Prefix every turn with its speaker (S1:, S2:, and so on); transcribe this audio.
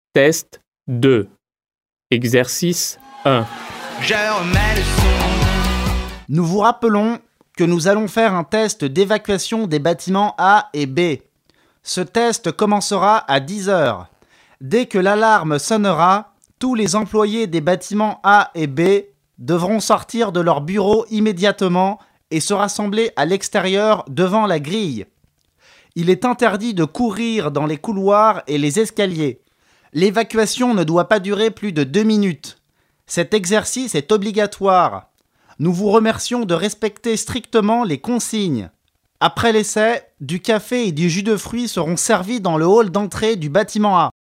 S1: Test 2. Exercice 1.
S2: Je remets le son.
S3: Nous vous rappelons que nous allons faire un test d'évacuation des bâtiments A et B. Ce test commencera à 10h. Dès que l'alarme sonnera, tous les employés des bâtiments A et B devront sortir de leur bureau immédiatement et se rassembler à l'extérieur devant la grille. Il est interdit de courir dans les couloirs et les escaliers. L'évacuation ne doit pas durer plus de 2 minutes. Cet exercice est obligatoire. Nous vous remercions de respecter strictement les consignes. Après l'essai, du café et du jus de fruits seront servis dans le hall d'entrée du bâtiment A.